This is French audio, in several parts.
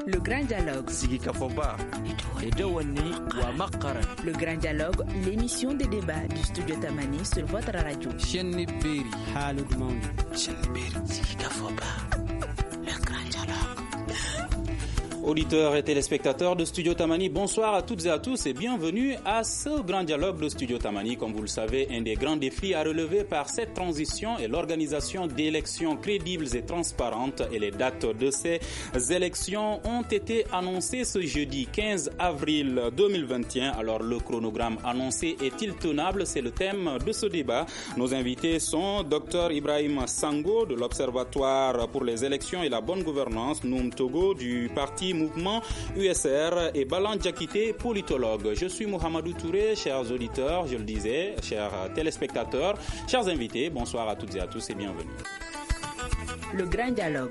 Le Grand Dialogue. Sigi Kafoba. Le Grand Dialogue, l'émission de débat du studio Tamani sur votre radio. Le Grand Dialogue. Auditeurs et téléspectateurs de Studio Tamani, bonsoir à toutes et à tous et bienvenue à ce grand dialogue de Studio Tamani. Comme vous le savez, un des grands défis à relever par cette transition est l'organisation d'élections crédibles et transparentes. Et les dates de ces élections ont été annoncées ce jeudi 15 avril 2021. Alors le chronogramme annoncé est-il tenable? C'est le thème de ce débat. Nos invités sont Dr Ibrahim Sango de l'Observatoire pour les élections et la bonne gouvernance, Noum Togo du parti Mouvement USR et Balan Djakité, politologue. Je suis Mohamedou Touré, chers auditeurs, je le disais, chers téléspectateurs, chers invités, bonsoir à toutes et à tous et bienvenue. Le Grand Dialogue.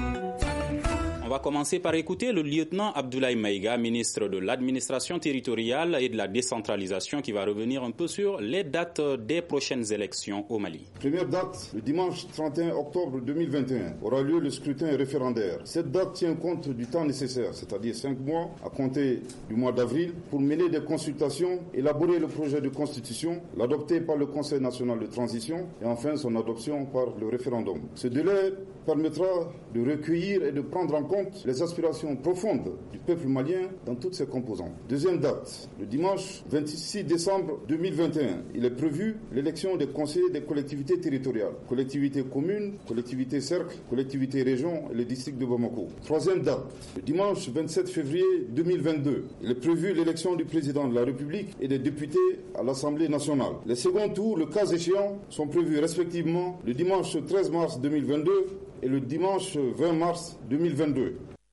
On va commencer par écouter le lieutenant Abdoulaye Maïga, ministre de l'administration territoriale et de la décentralisation, qui va revenir un peu sur les dates des prochaines élections au Mali. Première date, le dimanche 31 octobre 2021, aura lieu le scrutin référendaire. Cette date tient compte du temps nécessaire, c'est-à-dire 5 mois à compter du mois d'avril, pour mener des consultations, élaborer le projet de constitution, l'adopter par le Conseil national de transition et enfin son adoption par le référendum. Ce délai permettra de recueillir et de prendre en compte les aspirations profondes du peuple malien dans toutes ses composantes. Deuxième date, le dimanche 26 décembre 2021, il est prévu l'élection des conseillers des collectivités territoriales, collectivités communes, collectivités cercles, collectivités régions et le district de Bamako. Troisième date, le dimanche 27 février 2022, il est prévu l'élection du président de la République et des députés à l'Assemblée nationale. Les seconds tours, le cas échéant, sont prévus respectivement le dimanche 13 mars 2022 et le dimanche 20 mars 2022.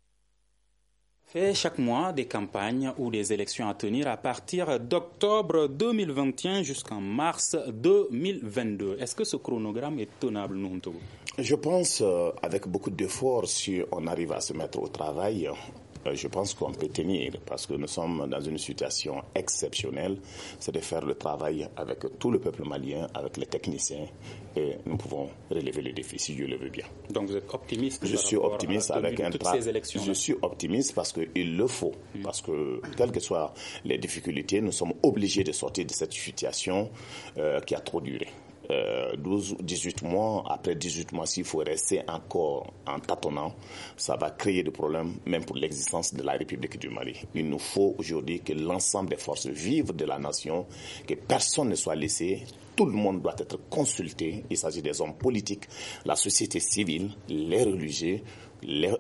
Fait chaque mois des campagnes ou des élections à tenir à partir d'octobre 2021 jusqu'en mars 2022. Est-ce que ce chronogramme est tenable, nous, Togo? Je pense, avec beaucoup d'efforts, si on arrive à se mettre au travail, je pense qu'on peut tenir parce que nous sommes dans une situation exceptionnelle. C'est de faire le travail avec tout le peuple malien, avec les techniciens et nous pouvons relever le défi si Dieu le veut bien. Donc vous êtes optimiste? Je suis optimiste avec un toutes ces élections. Je suis optimiste parce qu'il le faut. Parce que quelles que soient les difficultés, nous sommes obligés de sortir de cette situation qui a trop duré. 12, 18 mois, après 18 mois, s'il faut rester encore en tâtonnant, ça va créer des problèmes même pour l'existence de la République du Mali. Il nous faut aujourd'hui que l'ensemble des forces vives de la nation, que personne ne soit laissé. Tout le monde doit être consulté. Il s'agit des hommes politiques, la société civile, les religieux, les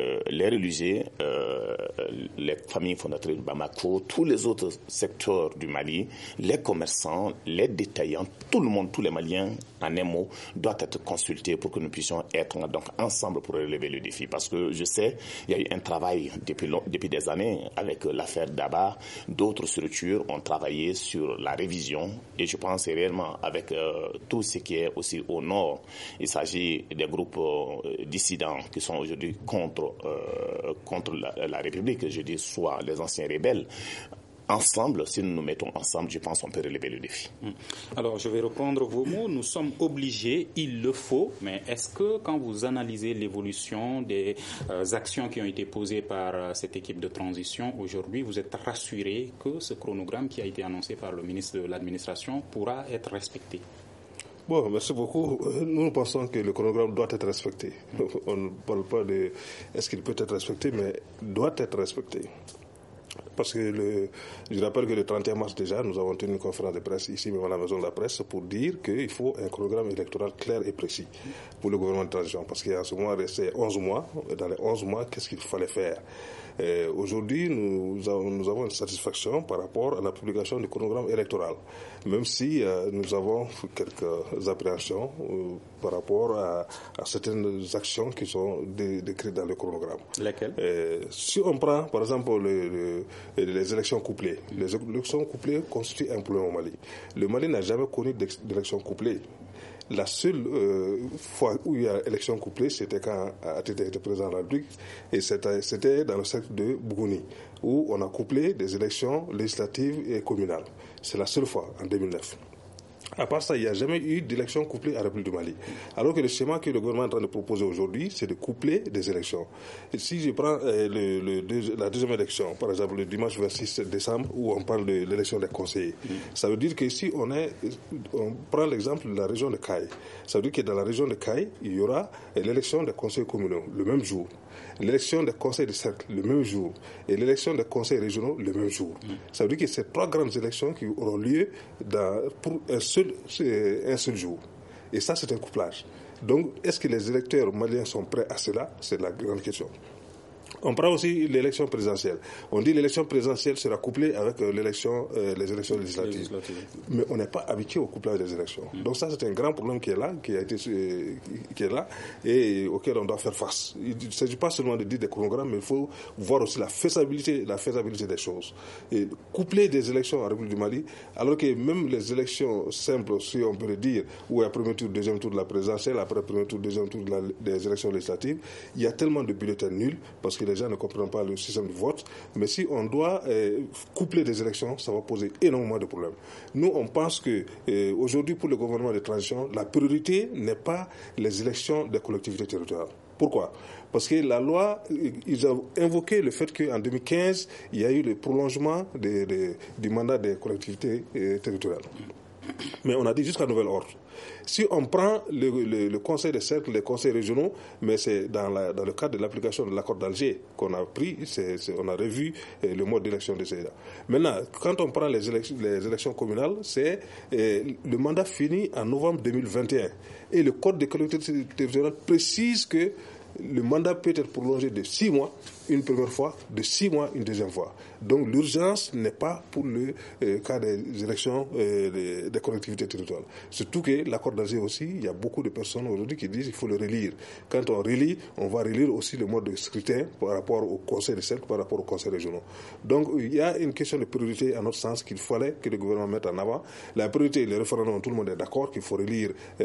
familles fondatrices de Bamako, tous les autres secteurs du Mali, les commerçants, les détaillants, tout le monde, tous les Maliens, en un mot, doivent être consultés pour que nous puissions être donc ensemble pour relever le défi. Parce que je sais, il y a eu un travail depuis des années avec l'affaire Daba. D'autres structures ont travaillé sur la révision et je pense réellement avec tout ce qui est aussi au nord, il s'agit des groupes dissidents qui sont aujourd'hui contre la République, je dis soit les anciens rebelles. Ensemble, si nous nous mettons ensemble, je pense qu'on peut relever le défi. Alors, je vais reprendre vos mots. Nous sommes obligés, il le faut, mais est-ce que quand vous analysez l'évolution des actions qui ont été posées par cette équipe de transition aujourd'hui, vous êtes rassuré que ce chronogramme qui a été annoncé par le ministre de l'Administration pourra être respecté? Bon, merci beaucoup. Nous pensons que le chronogramme doit être respecté. On ne parle pas de est-ce qu'il peut être respecté, mais doit être respecté. Parce que je rappelle que le 31 mars déjà, nous avons tenu une conférence de presse ici, même à la maison de la presse, pour dire qu'il faut un chronogramme électoral clair et précis pour le gouvernement de transition. Parce qu'il y a en ce moment resté 11 mois. Dans les 11 mois, qu'est-ce qu'il fallait faire? Aujourd'hui, nous avons une satisfaction par rapport à la publication du chronogramme électoral, même si nous avons quelques appréhensions par rapport à certaines actions qui sont décrites dans le chronogramme. Lesquelles? Si on prend, par exemple, les élections couplées, les élections couplées constituent un problème au Mali. Le Mali n'a jamais connu d'élections couplées. La seule fois où il y a élection couplée, c'était quand Ateta était président de la République, et c'était dans le cercle de Bougouni, où on a couplé des élections législatives et communales. C'est la seule fois, en 2009. À part ça, il n'y a jamais eu d'élection couplée à la République du Mali. Alors que le schéma que le gouvernement est en train de proposer aujourd'hui, c'est de coupler des élections. Et si je prends la deuxième élection, par exemple le dimanche 26 décembre, où on parle de l'élection des conseillers, ça veut dire que si on prend l'exemple de la région de Caille, ça veut dire que dans la région de Caille, il y aura l'élection des conseils communaux le même jour, l'élection des conseils de cercle le même jour et l'élection des conseils régionaux le même jour. Ça veut dire que c'est 3 grandes élections qui auront lieu pour un seul jour. Et ça, c'est un couplage. Donc, est-ce que les électeurs maliens sont prêts à cela? C'est la grande question. On prend aussi l'élection présidentielle. On dit que l'élection présidentielle sera couplée avec les élections législatives. Mais on n'est pas habitué au couplage des élections. Donc ça, c'est un grand problème qui est là, qui est là et auquel on doit faire face. Il ne s'agit pas seulement de dire des chronogrammes, mais il faut voir aussi la faisabilité des choses. Et coupler des élections en République du Mali, alors que même les élections simples, si on peut le dire, où il y a premier tour, deuxième tour de la présidentielle, après premier tour, deuxième tour des élections législatives, il y a tellement de bulletins nuls, parce que les gens ne comprennent pas le système de vote. Mais si on doit coupler des élections, ça va poser énormément de problèmes. Nous, on pense que aujourd'hui, pour le gouvernement de transition, la priorité n'est pas les élections des collectivités territoriales. Pourquoi? Parce que la loi, ils ont invoqué le fait qu'en 2015, il y a eu le prolongement du mandat des collectivités territoriales. Mais on a dit jusqu'à nouvel ordre. Si on prend le conseil des cercles, les conseils régionaux, mais c'est dans le cadre de l'application de l'accord d'Alger qu'on a pris, on a revu le mode d'élection de ces. Maintenant, quand on prend les élections communales, c'est le mandat fini en novembre 2021. Et le code des collectivités territoriales précise que le mandat peut être prolongé de 6 mois une première fois, de 6 mois une deuxième fois. Donc l'urgence n'est pas pour le cas des élections des collectivités territoriales. Surtout que l'accord d'Alger aussi, il y a beaucoup de personnes aujourd'hui qui disent qu'il faut le relire. Quand on relit, on va relire aussi le mode de scrutin par rapport au conseil de cercle, par rapport au conseil régional. Donc il y a une question de priorité à notre sens qu'il fallait que le gouvernement mette en avant. La priorité, le référendum, tout le monde est d'accord qu'il faut relire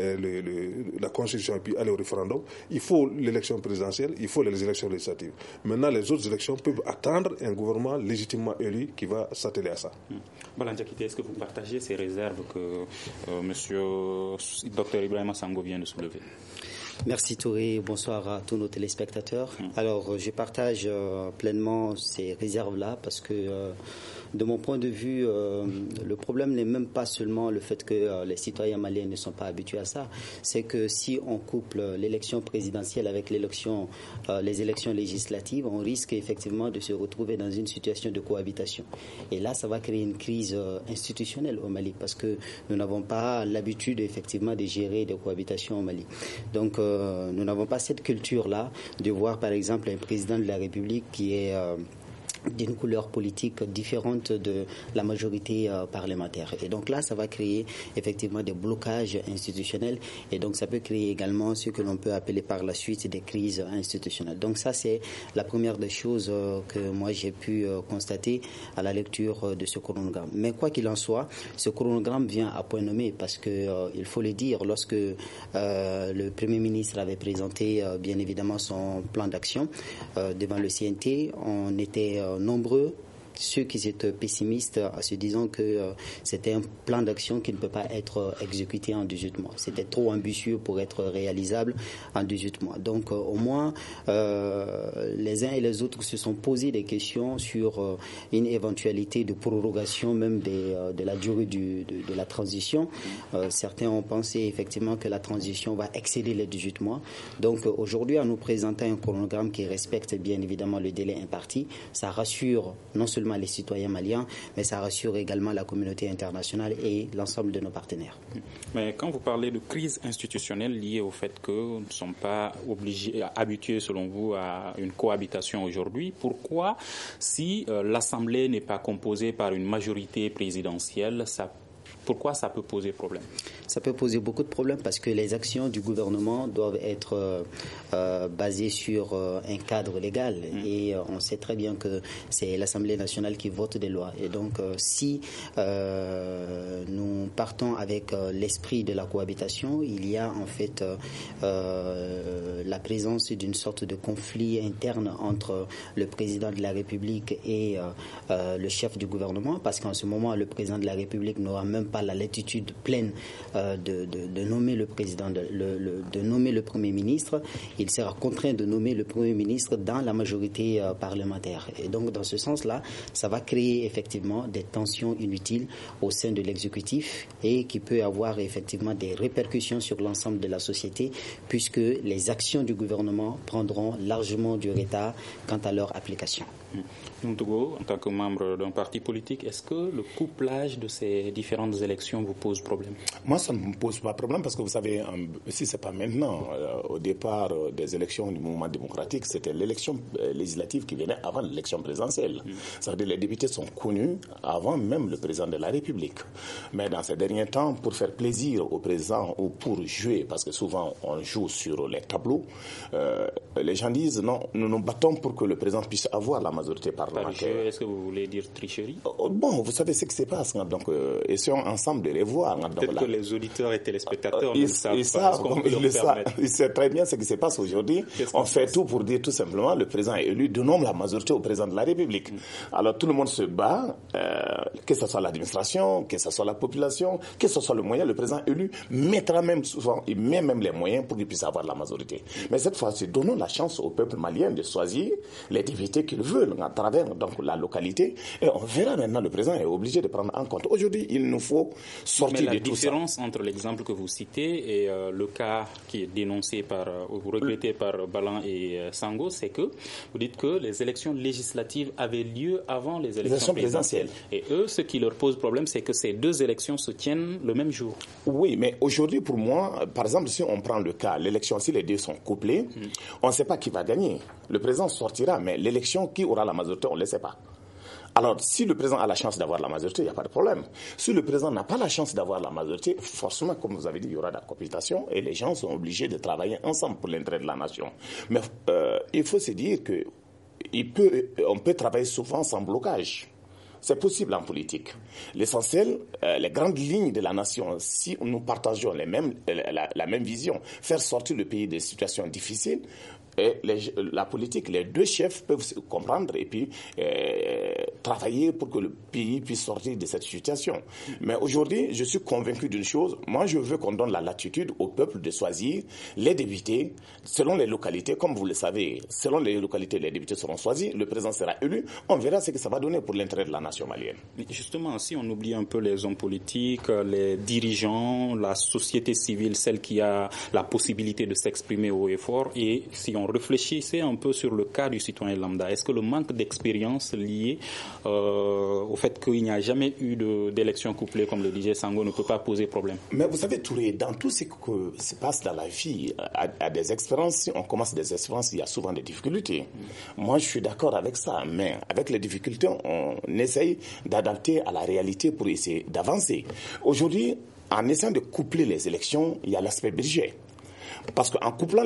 la Constitution et puis aller au référendum. Il faut l'élection présidentielle, il faut les élections législatives. Maintenant, les autres élections peuvent attendre un gouvernement légitimement élu qui va s'atteler à ça. Balan Diakité, est-ce que vous partagez ces réserves que Monsieur Dr Ibrahima Sango vient de soulever? Merci Touré, bonsoir à tous nos téléspectateurs. Alors, je partage pleinement ces réserves-là parce que de mon point de vue, le problème n'est même pas seulement le fait que les citoyens maliens ne sont pas habitués à ça, c'est que si on couple l'élection présidentielle avec les élections législatives, on risque effectivement de se retrouver dans une situation de cohabitation. Et là, ça va créer une crise institutionnelle au Mali parce que nous n'avons pas l'habitude effectivement de gérer des cohabitations au Mali. Donc, nous n'avons pas cette culture-là de voir par exemple un président de la République qui est d'une couleur politique différente de la majorité parlementaire. Et donc là, ça va créer effectivement des blocages institutionnels et donc ça peut créer également ce que l'on peut appeler par la suite des crises institutionnelles. Donc ça, c'est la première des choses que moi j'ai pu constater à la lecture de ce chronogramme. Mais quoi qu'il en soit, ce chronogramme vient à point nommé parce que il faut le dire, lorsque le Premier ministre avait présenté bien évidemment son plan d'action devant le CNT, on était nombreux ceux qui étaient pessimistes en se disant que c'était un plan d'action qui ne peut pas être exécuté en 18 mois. C'était trop ambitieux pour être réalisable en 18 mois. Donc au moins, les uns et les autres se sont posés des questions sur une éventualité de prorogation même de la durée de la transition. Certains ont pensé effectivement que la transition va excéder les 18 mois. Donc aujourd'hui, en nous présentant un chronogramme qui respecte bien évidemment le délai imparti, ça rassure non seulement les citoyens maliens, mais ça rassure également la communauté internationale et l'ensemble de nos partenaires. Mais quand vous parlez de crise institutionnelle liée au fait que nous ne sommes pas habitués, selon vous, à une cohabitation aujourd'hui, pourquoi, si l'Assemblée n'est pas composée par une majorité présidentielle, pourquoi ça peut poser problème? Ça peut poser beaucoup de problèmes parce que les actions du gouvernement doivent être basées sur un cadre légal. Et on sait très bien que c'est l'Assemblée nationale qui vote des lois. Et donc, si nous partons avec l'esprit de la cohabitation, il y a en fait la présence d'une sorte de conflit interne entre le président de la République et le chef du gouvernement, parce qu'en ce moment, le président de la République n'aura même pas pas la latitude pleine de nommer le président, de nommer le Premier ministre. Il sera contraint de nommer le Premier ministre dans la majorité parlementaire. Et donc, dans ce sens-là, ça va créer effectivement des tensions inutiles au sein de l'exécutif et qui peut avoir effectivement des répercussions sur l'ensemble de la société, puisque les actions du gouvernement prendront largement du retard quant à leur application. Ntogo, en tant que membre d'un parti politique, est-ce que le couplage de ces différentes élections vous pose problème? Moi, ça ne me pose pas problème parce que vous savez, si ce n'est pas maintenant, au départ des élections du mouvement démocratique, c'était l'élection législative qui venait avant l'élection présidentielle. C'est-à-dire que les députés sont connus avant même le président de la République. Mais dans ces derniers temps, pour faire plaisir au président ou pour jouer, parce que souvent on joue sur les tableaux, les gens disent non, nous nous battons pour que le président puisse avoir la majorité parlementaire. Est-ce que vous voulez dire tricherie? Bon, vous savez ce qui se passe, donc essayons ensemble de les voir. Peut-être que les auditeurs et téléspectateurs ils savent très bien ce qui se passe aujourd'hui. On fait tout pour dire tout simplement le président est élu, donnons la majorité au président de la République. Alors tout le monde se bat, que ce soit l'administration, que ce soit la population, que ce soit le moyen, le président élu mettra même souvent, il met même les moyens pour qu'il puisse avoir la majorité. Mais cette fois-ci, donnons la chance au peuple malien de choisir les députés qu'ils veulent à travers donc la localité, et on verra maintenant. Le président est obligé de prendre en compte. Aujourd'hui, il nous faut sortir de tout ça. La différence entre l'exemple que vous citez et le cas qui est dénoncé ou regretté par Balan et Sango, c'est que vous dites que les élections législatives avaient lieu avant les élections présidentielles. Et eux, ce qui leur pose problème, c'est que ces deux élections se tiennent le même jour. Oui, mais aujourd'hui, pour moi, par exemple, si on prend le cas, l'élection, si les deux sont couplés, on ne sait pas qui va gagner. Le président sortira, mais l'élection, qui aura la majorité, on ne le sait pas. Alors, si le président a la chance d'avoir la majorité, il n'y a pas de problème. Si le président n'a pas la chance d'avoir la majorité, forcément, comme vous avez dit, il y aura de la cohabitation et les gens sont obligés de travailler ensemble pour l'intérêt de la nation. Mais il faut se dire qu'on peut travailler souvent sans blocage. C'est possible en politique. L'essentiel, les grandes lignes de la nation, si nous partageons la même vision, faire sortir le pays des situations difficiles, et la politique, les deux chefs peuvent se comprendre et puis travailler pour que le pays puisse sortir de cette situation. Mais aujourd'hui, je suis convaincu d'une chose. Moi, je veux qu'on donne la latitude au peuple de choisir les députés selon les localités. Comme vous le savez, selon les localités, les députés seront choisis, le président sera élu. On verra ce que ça va donner pour l'intérêt de la nation malienne. Mais justement, si on oublie un peu les hommes politiques, les dirigeants, la société civile, celle qui a la possibilité de s'exprimer haut et fort, et si on réfléchissait un peu sur le cas du citoyen lambda, est-ce que le manque d'expérience lié au fait qu'il n'y a jamais eu d'élection couplée, comme le disait Sango, ne peut pas poser problème? Mais vous savez, Touré, dans tout ce qui se passe dans la vie, à des expériences, si on commence des expériences, il y a souvent des difficultés. Moi, je suis d'accord avec ça, mais avec les difficultés, on essaye d'adapter à la réalité pour essayer d'avancer. Aujourd'hui, en essayant de coupler les élections, il y a l'aspect budget. Parce qu'en couplant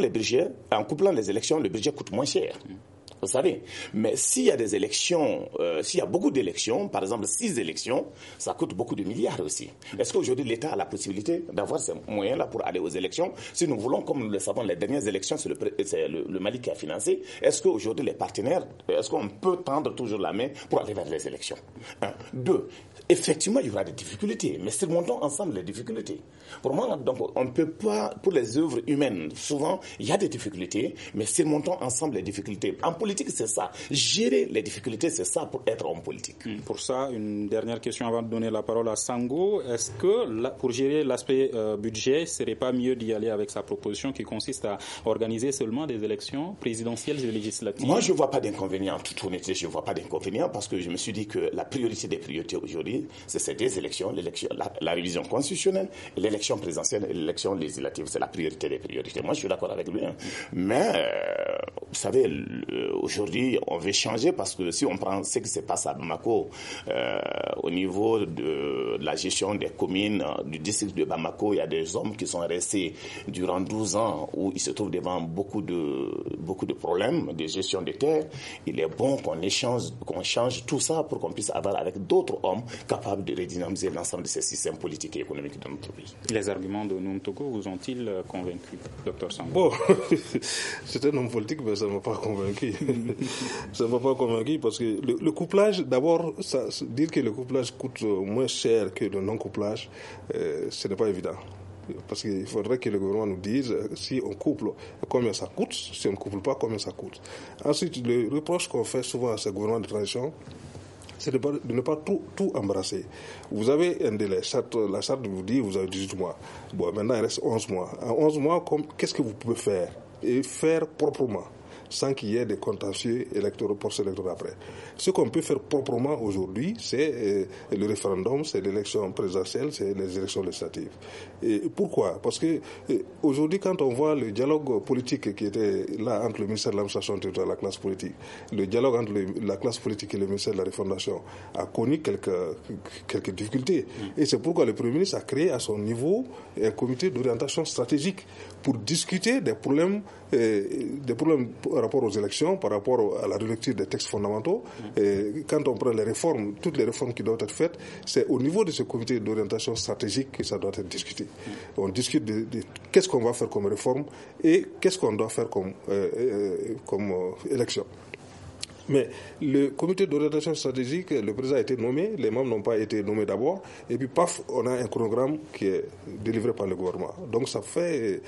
les élections, le budget coûte moins cher. Vous savez, mais s'il y a des élections, s'il y a beaucoup d'élections, par exemple 6 élections, ça coûte beaucoup de milliards aussi. Est-ce qu'aujourd'hui l'État a la possibilité d'avoir ces moyens-là pour aller aux élections? Si nous voulons, comme nous le savons, les dernières élections, c'est le Mali qui a financé. Est-ce qu'aujourd'hui les partenaires, est-ce qu'on peut tendre toujours la main pour aller vers les élections? 1. 2. Effectivement, il y aura des difficultés, mais surmontons ensemble les difficultés. Pour moi, donc, on ne peut pas, pour les œuvres humaines, souvent, il y a des difficultés, mais surmontons ensemble les difficultés. En politique, c'est ça. Gérer les difficultés, c'est ça pour être homme politique. Pour ça, une dernière question avant de donner la parole à Sango. Est-ce que, pour gérer l'aspect budget, ce serait pas mieux d'y aller avec sa proposition qui consiste à organiser seulement des élections présidentielles et législatives? Moi, je ne vois pas d'inconvénient. En toute honnêteté, je ne vois pas d'inconvénient parce que je me suis dit que la priorité des priorités aujourd'hui, c'est ces deux élections, la révision constitutionnelle, l'élection présidentielle et l'élection législative. C'est la priorité des priorités. Moi, je suis d'accord avec lui. Mais, vous savez, aujourd'hui, on veut changer parce que si on prend ce qui se passe à Bamako, au niveau de la gestion des communes du district de Bamako, il y a des hommes qui sont restés durant 12 ans où ils se trouvent devant beaucoup beaucoup de problèmes de gestion des terres. Il est bon qu'on change tout ça pour qu'on puisse avoir avec d'autres hommes capables de redynamiser l'ensemble de ces systèmes politiques et économiques de notre pays. Les arguments de Noum Toko vous ont-ils convaincu, Dr Sambou? Bon, c'est un homme politique, mais ça ne m'a pas convaincu. Ça ne m'a pas convaincu parce que le couplage, d'abord, dire que le couplage coûte moins cher que le non-couplage, ce n'est pas évident. Parce qu'il faudrait que le gouvernement nous dise si on couple, combien ça coûte, si on ne couple pas, combien ça coûte. Ensuite, le reproche qu'on fait souvent à ce gouvernement de transition, c'est de ne pas tout embrasser. Vous avez un délai. La charte vous dit vous avez 18 mois. Bon, maintenant, il reste 11 mois. En 11 mois, qu'est-ce que vous pouvez faire? Et faire proprement, sans qu'il y ait des contentieux électoraux, post-électoraux après. Ce qu'on peut faire proprement aujourd'hui, c'est le référendum, c'est l'élection présidentielle, c'est les élections législatives. Et pourquoi? Parce que aujourd'hui, quand on voit le dialogue politique qui était là entre le ministère de l'administration territoriale et la classe politique, le dialogue entre la classe politique et le ministère de la refondation a connu quelques difficultés. Et c'est pourquoi le Premier ministre a créé à son niveau un comité d'orientation stratégique pour discuter des problèmes par rapport aux élections, par rapport à la relecture des textes fondamentaux. Et quand on prend les réformes, toutes les réformes qui doivent être faites, c'est au niveau de ce comité d'orientation stratégique que ça doit être discuté. On discute de qu'est-ce qu'on va faire comme réforme et qu'est-ce qu'on doit faire comme élection. Mais le comité d'orientation stratégique, le président a été nommé, les membres n'ont pas été nommés d'abord, et puis paf, on a un chronogramme qui est délivré par le gouvernement. Donc ça fait,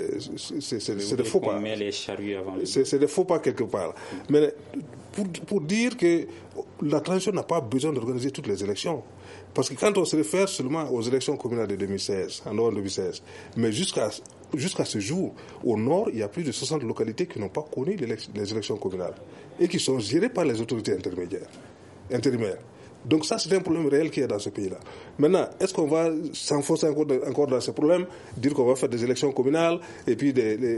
c'est des faux pas. C'est des faux pas quelque part. Mais pour dire que la transition n'a pas besoin d'organiser toutes les élections. Parce que quand on se réfère seulement aux élections communales de 2016, en novembre 2016, mais jusqu'à ce jour, au nord, il y a plus de 60 localités qui n'ont pas connu les élections communales et qui sont gérées par les autorités intérimaires. Donc ça, c'est un problème réel qui est dans ce pays-là. Maintenant, est-ce qu'on va s'enfoncer encore dans ce problème, dire qu'on va faire des élections communales, et puis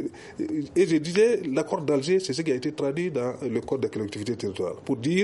et je disais, l'accord d'Alger, c'est ce qui a été traduit dans le code des collectivités territoriales, pour dire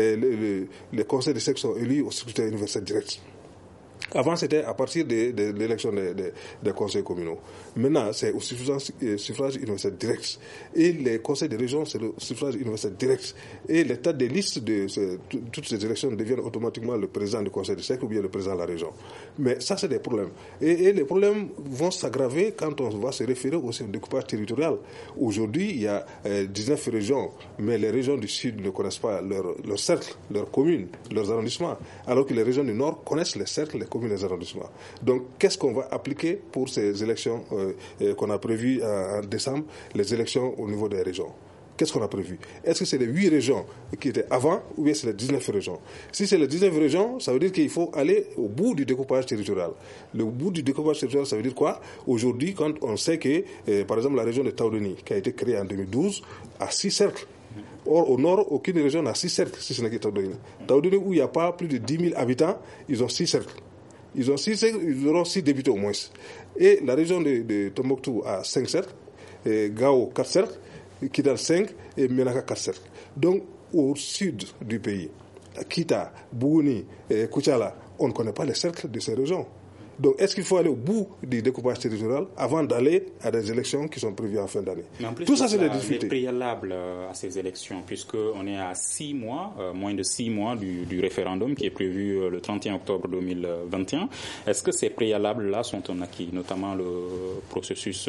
les conseils de sexe sont élus au scrutin universel direct. Avant, c'était à partir de l'élection des conseils communaux. Maintenant, c'est au suffrage universel direct. Et les conseils de région, c'est le suffrage universel direct. Et les têtes des listes de toutes ces élections deviennent automatiquement le président du conseil de secte ou bien le président de la région. Mais ça, c'est des problèmes. Et les problèmes vont s'aggraver quand on va se référer au découpage territorial. Aujourd'hui, il y a 19 régions, mais les régions du Sud ne connaissent pas leur cercle, leurs communes, leurs arrondissements, alors que les régions du Nord connaissent les cercles, les communes, les arrondissements. Donc, qu'est-ce qu'on va appliquer pour ces élections qu'on a prévues en décembre, les élections au niveau des régions? Qu'est-ce qu'on a prévu? Est-ce que c'est les 8 régions qui étaient avant ou bien c'est les 19 régions? Si c'est les 19 régions, ça veut dire qu'il faut aller au bout du découpage territorial. Le bout du découpage territorial, ça veut dire quoi? Aujourd'hui, quand on sait que, par exemple, la région de Taoudeni, qui a été créée en 2012, a 6 cercles. Or, au nord, aucune région n'a 6 cercles, si ce n'est que Taoudeni. Taoudeni, où il n'y a pas plus de 10 000 habitants, ils ont 6 cercles. Ils auront 6 députés au moins. Et la région de Tombouctou a 5 cercles, Gao 4 cercles, Kidal 5 et Menaka 4 cercles. Donc, au sud du pays, Kita, Bougouni, Koutiala, on ne connaît pas les cercles de ces régions. Donc, est-ce qu'il faut aller au bout du découpage territorial avant d'aller à des élections qui sont prévues en fin d'année? Mais en plus, tout ça, c'est des difficultés. Les préalables à ces élections, puisqu'on est à 6 mois, moins de 6 mois du référendum qui est prévu le 31 octobre 2021. Est-ce que ces préalables-là sont en acquis, notamment le processus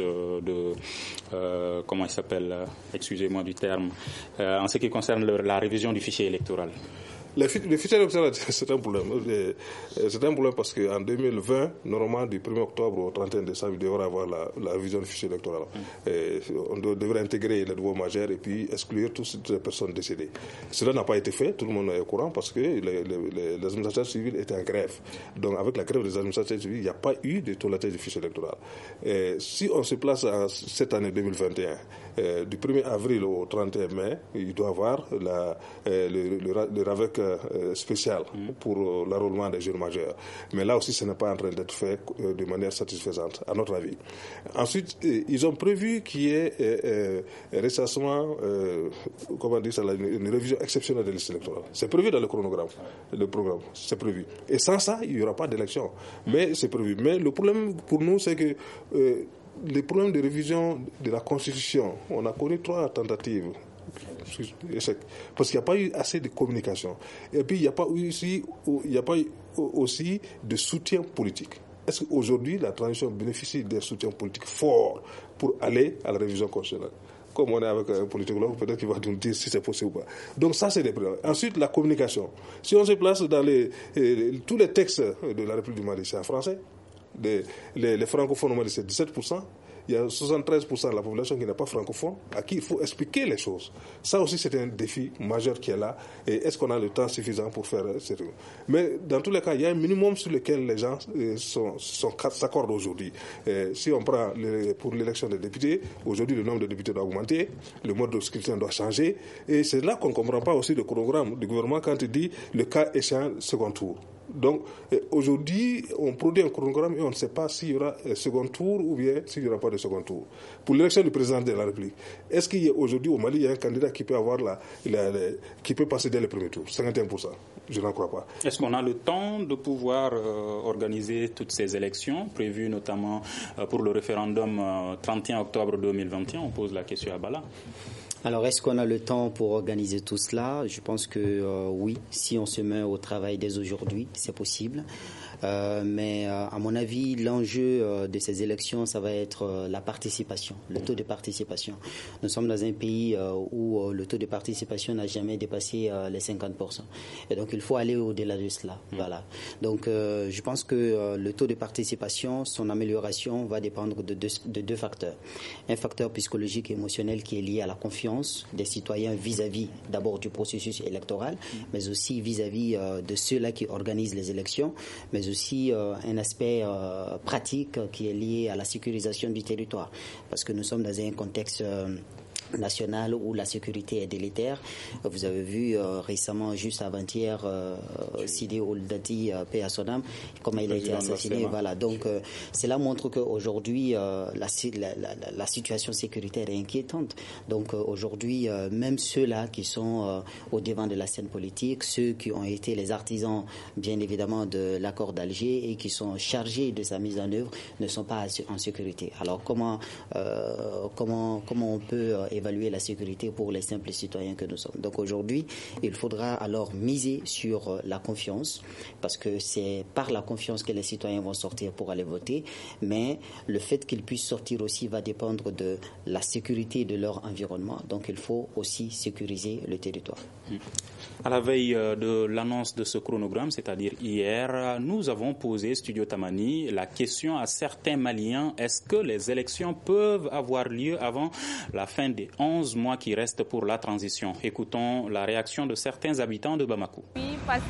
comment il s'appelle, excusez-moi du terme, en ce qui concerne la révision du fichier électoral? Le fichier électoral, c'est un problème. C'est un problème parce qu'en 2020, normalement, du 1er octobre au 31 décembre, il devrait avoir la révision du fichier électoral. On devrait intégrer les nouveaux majeurs et puis exclure toutes les personnes décédées. Cela n'a pas été fait, tout le monde est au courant, parce que les administrateurs civils étaient en grève. Donc, avec la grève des administrateurs civils, il n'y a pas eu de toilettage du fichier électoral. Si on se place à cette année 2021, du 1er avril au 31 mai, il doit y avoir le RAVEC spécial pour l'enrôlement des jeunes majeurs. Mais là aussi, ce n'est pas en train d'être fait de manière satisfaisante, à notre avis. Ensuite, ils ont prévu qu'il y ait récemment, comment dire ça, une révision exceptionnelle des listes électorales. C'est prévu dans le chronogramme, le programme, c'est prévu. Et sans ça, il n'y aura pas d'élection. Mais c'est prévu. Mais le problème pour nous, c'est que les problèmes de révision de la Constitution, on a connu 3 tentatives. Parce qu'il n'y a pas eu assez de communication. Et puis, il n'y a pas eu aussi de soutien politique. Est-ce qu'aujourd'hui, la transition bénéficie d'un soutien politique fort pour aller à la révision constitutionnelle? Comme on est avec un politologue, peut-être qu'il va nous dire si c'est possible ou pas. Donc ça, c'est des problèmes. Ensuite, la communication. Si on se place dans tous les textes de la République du Mali, c'est en français. Les francophones au Mali, c'est 17%. Il y a 73% de la population qui n'est pas francophone, à qui il faut expliquer les choses. Ça aussi, c'est un défi majeur qui est là. Et est-ce qu'on a le temps suffisant pour faire ces trucs? Mais dans tous les cas, il y a un minimum sur lequel les gens s'accordent aujourd'hui. Si on prend pour l'élection des députés, aujourd'hui, le nombre de députés doit augmenter, le mode de scrutin doit changer. Et c'est là qu'on ne comprend pas aussi le chronogramme du gouvernement quand il dit le cas échéant second tour. Donc, aujourd'hui, on produit un chronogramme et on ne sait pas s'il y aura un second tour ou bien s'il n'y aura pas de second tour. Pour l'élection du président de la République, est-ce qu'il y a aujourd'hui au Mali, il y a un candidat qui peut avoir qui peut passer dès le premier tour, 51%? Je n'en crois pas. Est-ce qu'on a le temps de pouvoir organiser toutes ces élections prévues notamment pour le référendum 31 octobre 2021? On pose la question à Bala. Alors, est-ce qu'on a le temps pour organiser tout cela? Je pense que oui, si on se met au travail dès aujourd'hui, c'est possible. Mais à mon avis, l'enjeu de ces élections, ça va être la participation, le taux de participation. Nous sommes dans un pays où le taux de participation n'a jamais dépassé les 50%. Et donc, il faut aller au-delà de cela. Voilà. Donc, je pense que le taux de participation, son amélioration va dépendre de deux facteurs. Un facteur psychologique et émotionnel qui est lié à la confiance des citoyens vis-à-vis d'abord du processus électoral, mais aussi vis-à-vis de ceux-là qui organisent les élections, mais aussi un aspect pratique qui est lié à la sécurisation du territoire, parce que nous sommes dans un contexte national où la sécurité est délétère. Vous avez vu récemment, juste avant-hier, Sidi Ouldati, paix à son âme, comment il a été assassiné. Voilà. Donc, cela montre qu'aujourd'hui, la situation sécuritaire est inquiétante. Donc, aujourd'hui, même ceux-là qui sont au devant de la scène politique, ceux qui ont été les artisans, bien évidemment, de l'accord d'Alger et qui sont chargés de sa mise en œuvre, ne sont pas en sécurité. Alors, comment on peut évaluer la sécurité pour les simples citoyens que nous sommes? Donc aujourd'hui, il faudra alors miser sur la confiance, parce que c'est par la confiance que les citoyens vont sortir pour aller voter, mais le fait qu'ils puissent sortir aussi va dépendre de la sécurité de leur environnement. Donc il faut aussi sécuriser le territoire. À la veille de l'annonce de ce chronogramme, c'est-à-dire hier, nous avons posé, Studio Tamani, la question à certains Maliens: est-ce que les élections peuvent avoir lieu avant la fin des 11 mois qui restent pour la transition? Écoutons la réaction de certains habitants de Bamako. Oui, parce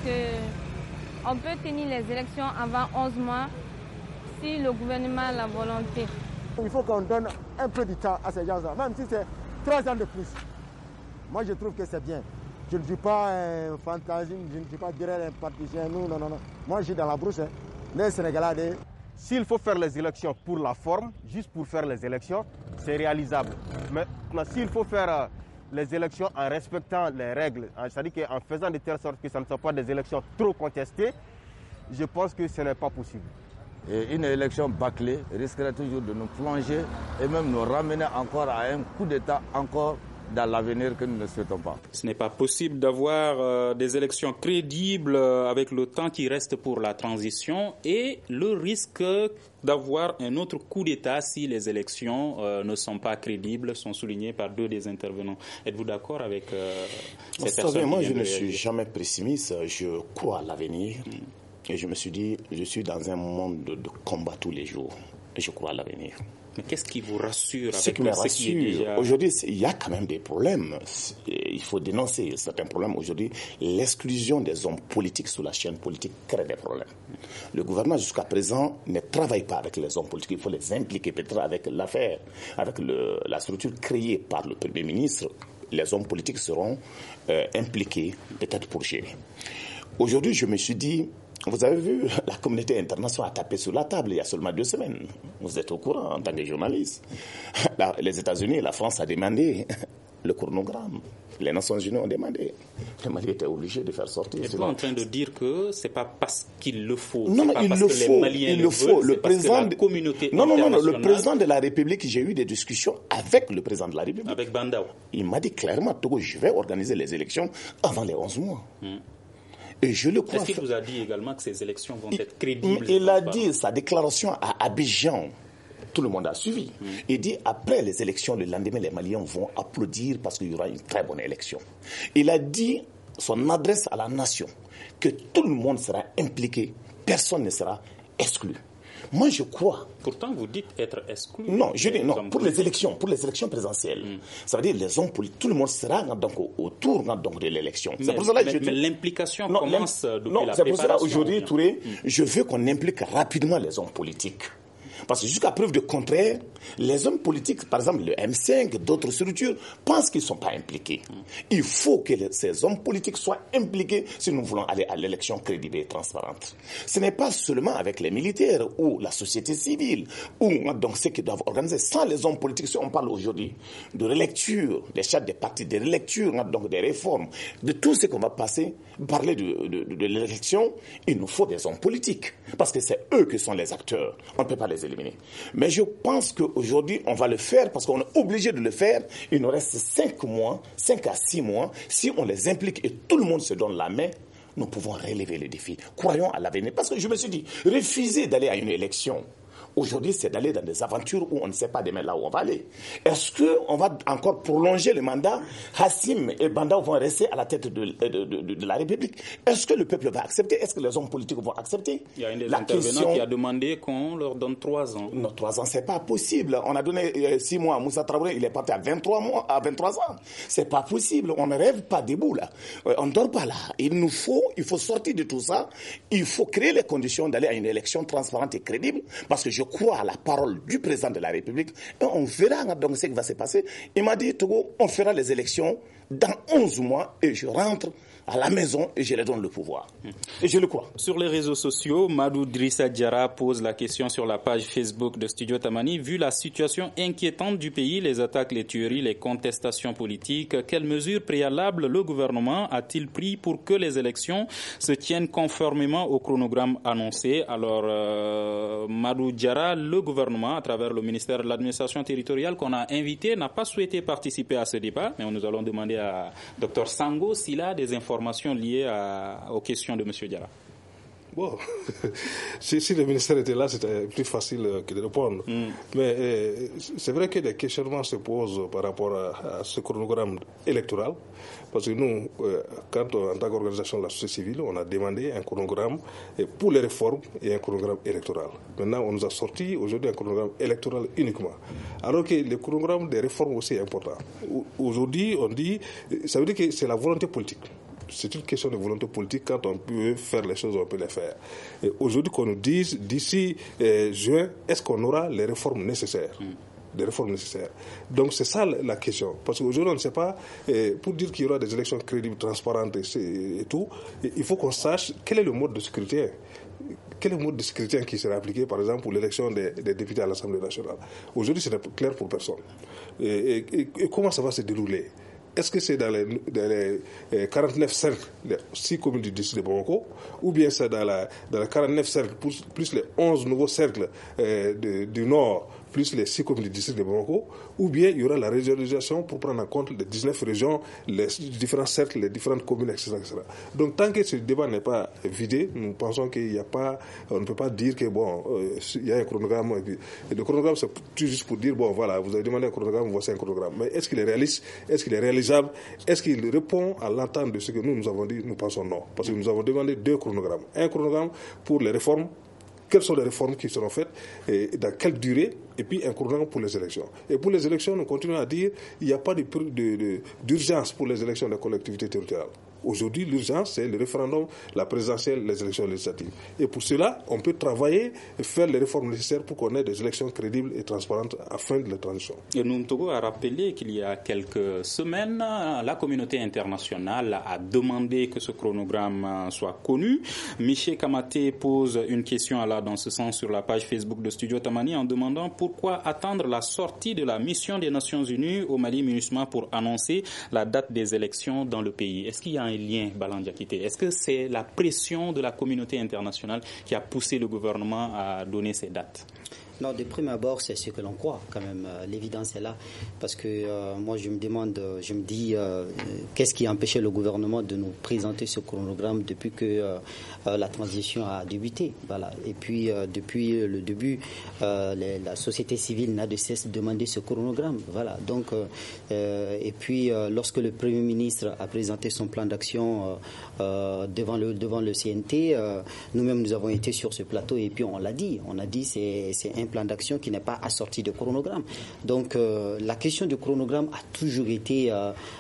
qu'on peut tenir les élections avant 11 mois si le gouvernement a la volonté. Il faut qu'on donne un peu de temps à ces gens-là, même si c'est 3 ans de plus. Moi, je trouve que c'est bien. Je ne suis pas un fantasme, je ne suis pas derrière un partisan, non. Moi, je suis dans la brousse. Les Sénégalais, s'il faut faire les élections pour la forme, juste pour faire les élections, c'est réalisable. Mais s'il faut faire les élections en respectant les règles, c'est-à-dire qu'en faisant de telle sorte que ce ne soit pas des élections trop contestées, je pense que ce n'est pas possible. Et une élection bâclée risquerait toujours de nous plonger et même nous ramener encore à un coup d'État encore dans l'avenir que nous ne souhaitons pas. Ce n'est pas possible d'avoir des élections crédibles avec le temps qui reste pour la transition et le risque d'avoir un autre coup d'État si les élections ne sont pas crédibles, sont soulignés par 2 des intervenants. Êtes-vous d'accord avec cette personne? Moi, je ne suis jamais pessimiste. Je crois à l'avenir. Et je me suis dit, je suis dans un monde de combat tous les jours. Et je crois à l'avenir. Mais qu'est-ce qui vous rassure? Ce qui me rassure, aujourd'hui, il y a quand même des problèmes. Il faut dénoncer certains problèmes. Aujourd'hui, l'exclusion des hommes politiques sur la chaîne politique crée des problèmes. Le gouvernement, jusqu'à présent, ne travaille pas avec les hommes politiques. Il faut les impliquer peut-être avec l'affaire, avec la structure créée par le Premier ministre. Les hommes politiques seront impliqués, peut-être pour gérer. Aujourd'hui, je me suis dit, vous avez vu, la communauté internationale a tapé sur la table il y a seulement 2 semaines. Vous êtes au courant en tant que journaliste. Les États-Unis et la France a demandé le chronogramme. Les Nations Unies ont demandé. Le Mali était obligé de faire sortir. Vous êtes en train de dire que ce n'est pas parce qu'il le faut. Non, pas il parce le que faut. Les Maliens Il le faut. Le président de la communauté non, le président de la République, j'ai eu des discussions avec le président de la République. Avec Bandao. Il m'a dit clairement, Togo, je vais organiser les élections avant les 11 mois. Et je le crois. Est-ce qu'il vous a dit également que ces élections vont être crédibles? Il a dit sa déclaration à Abidjan. Tout le monde a suivi. Il dit, après les élections, le lendemain, les Maliens vont applaudir parce qu'il y aura une très bonne élection. Il a dit son adresse à la nation, que tout le monde sera impliqué, personne ne sera exclu. Moi, je crois. Pourtant, vous dites être exclu. Non, je dis non, pour les élections présidentielles. Ça veut dire les hommes politiques, tout le monde sera donc autour donc, de l'élection. Mais l'implication commence depuis la préparation. C'est pour cela, aujourd'hui, Touré, je veux qu'on implique rapidement les hommes politiques. Parce que jusqu'à preuve de contraire, les hommes politiques, par exemple le M5, d'autres structures, pensent qu'ils ne sont pas impliqués. Il faut que ces hommes politiques soient impliqués si nous voulons aller à l'élection crédible et transparente. Ce n'est pas seulement avec les militaires ou la société civile, ou donc ceux qui doivent organiser. Sans les hommes politiques, si on parle aujourd'hui de relecture, des chartes des partis, de relecture, donc des réformes, de tout ce qu'on va parler de l'élection, il nous faut des hommes politiques. Parce que c'est eux qui sont les acteurs. On ne peut pas les éliminer. Mais je pense qu'aujourd'hui, on va le faire parce qu'on est obligé de le faire. Il nous reste 5 à 6 mois. Si on les implique et tout le monde se donne la main, nous pouvons relever le défi. Croyons à l'avenir. Parce que je me suis dit, refuser d'aller à une élection, aujourd'hui, c'est d'aller dans des aventures où on ne sait pas demain là où on va aller. Est-ce qu'on va encore prolonger le mandat? Hassim et Bandao vont rester à la tête de la République. Est-ce que le peuple va accepter? Est-ce que les hommes politiques vont accepter? Il y a un des intervenants qui a demandé qu'on leur donne 3 ans. Non, 3 ans, c'est pas possible. On a donné 6 mois à Moussa Traoré, il est parti à 23 ans. C'est pas possible. On ne rêve pas debout là. On ne dort pas là. Il faut sortir de tout ça. Il faut créer les conditions d'aller à une élection transparente et crédible. Parce que je crois à la parole du président de la République et on verra donc ce qui va se passer. Il m'a dit, Togo, on fera les élections dans 11 mois et je rentre à la maison et je leur donne le pouvoir. Et je le crois. Sur les réseaux sociaux, Madou Drissa Diarra pose la question sur la page Facebook de Studio Tamani. Vu la situation inquiétante du pays, les attaques, les tueries, les contestations politiques, quelles mesures préalables le gouvernement a-t-il pris pour que les élections se tiennent conformément au chronogramme annoncé? Alors, Madou Diarra, le gouvernement, à travers le ministère de l'administration territoriale qu'on a invité, n'a pas souhaité participer à ce débat, mais nous allons demander à Dr Sango s'il a des informations liées aux questions de M. Diarra. Bon, si le ministère était là, c'était plus facile que de répondre. Mais c'est vrai que des questionnements se posent par rapport à ce chronogramme électoral. Parce que nous, quand en tant qu'organisation de la société civile, on a demandé un chronogramme pour les réformes et un chronogramme électoral. Maintenant, on nous a sorti aujourd'hui un chronogramme électoral uniquement. Alors que le chronogramme des réformes aussi est important. Aujourd'hui, on dit, ça veut dire que c'est la volonté politique. C'est une question de volonté politique. Quand on peut faire les choses, on peut les faire. Et aujourd'hui, qu'on nous dise, d'ici juin, est-ce qu'on aura les réformes nécessaires? Des réformes nécessaires. Donc c'est ça la question. Parce qu'aujourd'hui, on ne sait pas, pour dire qu'il y aura des élections crédibles, transparentes et tout, il faut qu'on sache quel est le mode de scrutin. Quel est le mode de scrutin qui sera appliqué, par exemple, pour l'élection des députés à l'Assemblée nationale? Aujourd'hui, ce n'est pas clair pour personne. Et comment ça va se dérouler? Est-ce que c'est dans les 49 cercles, les 6 communes du district de Bamako, ou bien c'est dans les 49 cercles, plus les 11 nouveaux cercles du Nord, plus les 6 communes du district de Bamako, ou bien il y aura la régionalisation pour prendre en compte les 19 régions, les différents cercles, les différentes communes, etc. etc. Donc tant que ce débat n'est pas vidé, nous pensons qu'il n'y a pas, on ne peut pas dire que bon, il y a un chronogramme, et le chronogramme c'est juste pour dire, bon voilà, vous avez demandé un chronogramme, voici un chronogramme. Mais est-ce qu'il est réaliste, est-ce qu'il est réalisable, est-ce qu'il répond à l'entente de ce que nous avons dit? Nous pensons non. Parce que nous avons demandé 2 chronogrammes. Un chronogramme pour les réformes, quelles sont les réformes qui seront faites, et dans quelle durée, et puis un chronogramme pour les élections. Et pour les élections, nous continuons à dire qu'il n'y a pas d'urgence pour les élections des collectivités territoriales. Aujourd'hui, l'urgence, c'est le référendum, la présidentielle, les élections législatives. Et pour cela, on peut travailler et faire les réformes nécessaires pour qu'on ait des élections crédibles et transparentes à fin de la transition. Et Ntogo a rappelé qu'il y a quelques semaines, la communauté internationale a demandé que ce chronogramme soit connu. Michel Kamaté pose une question dans ce sens sur la page Facebook de Studio Tamani en demandant pourquoi pourquoi attendre la sortie de la mission des Nations Unies au Mali MINUSMA pour annoncer la date des élections dans le pays? Est-ce qu'il y a un lien, Balan Diakité? Est-ce que c'est la pression de la communauté internationale qui a poussé le gouvernement à donner ces dates? Non, de prime abord, c'est ce que l'on croit quand même. L'évidence est là. Parce que moi, je me dis, qu'est-ce qui a empêché le gouvernement de nous présenter ce chronogramme depuis que la transition a débuté. Voilà. Et puis, depuis le début, la société civile n'a de cesse de demander ce chronogramme. Voilà. Donc, et puis, lorsque le Premier ministre a présenté son plan d'action devant le CNT, nous-mêmes, nous avons été sur ce plateau et puis on l'a dit. On a dit c'est un plan d'action qui n'est pas assorti de chronogramme. Donc la question du chronogramme a toujours été